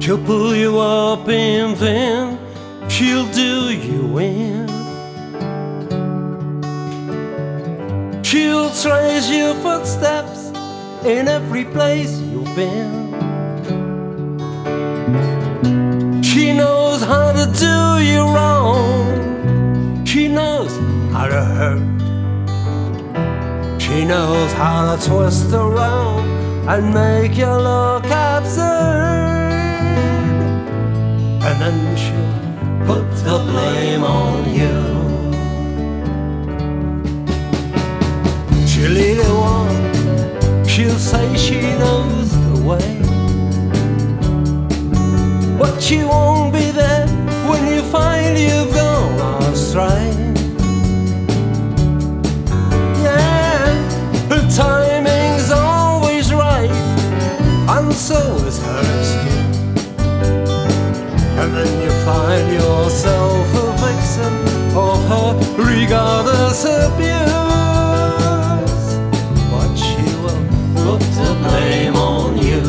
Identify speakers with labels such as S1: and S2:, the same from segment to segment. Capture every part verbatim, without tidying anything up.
S1: She'll pull you up and then she'll do you in. She'll trace your footsteps in every place you've been. She knows how to do you wrong. She knows how to hurt. She knows how to twist around and make you look absurd. And then she'll put the blame on you. She'll lead you on. She'll say she knows the way, but she won't be there when you find you've gone astray. Yeah, her timing's always right, and so is hers. And then you find yourself a vixen of her regardless abuse. But she will put the blame on you.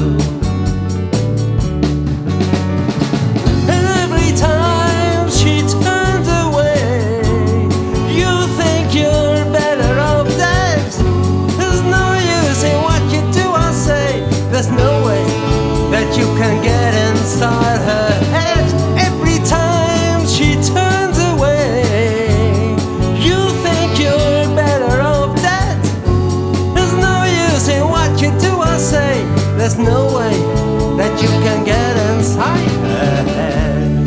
S1: And every time she turns away, you think you're better off dead. There's no use in what you do or say. There's no way that you can get inside her head. Every time she turns away, you think you're better off dead. There's no use in what you do or say. There's no way that you can get inside her head.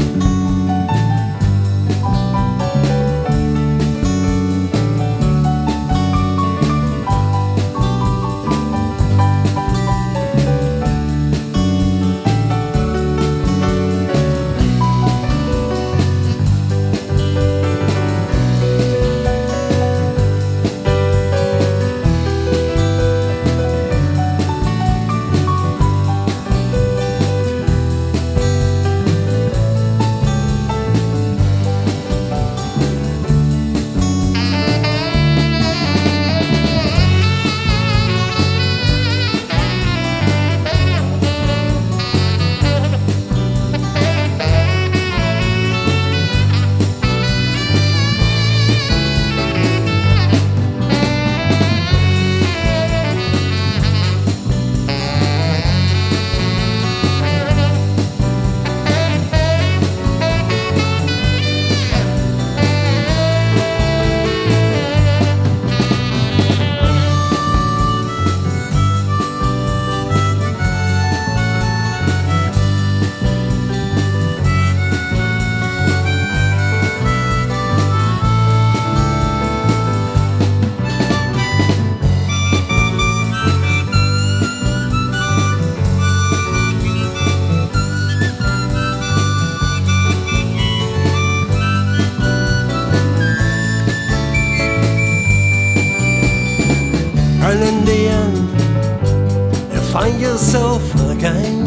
S1: And in the end, you find yourself again.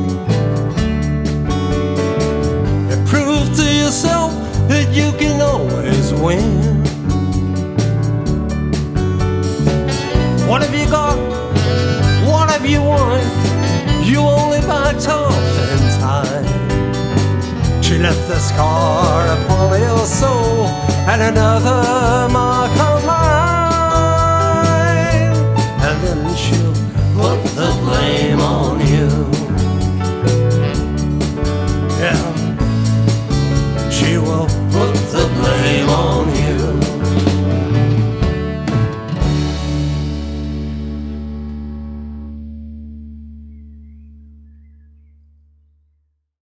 S1: You prove to yourself that you can always win. What have you got? What have you won? You only backed off in time. She left the scar upon your soul and another mark on mine. And then she'll put the blame on you. Yeah, she will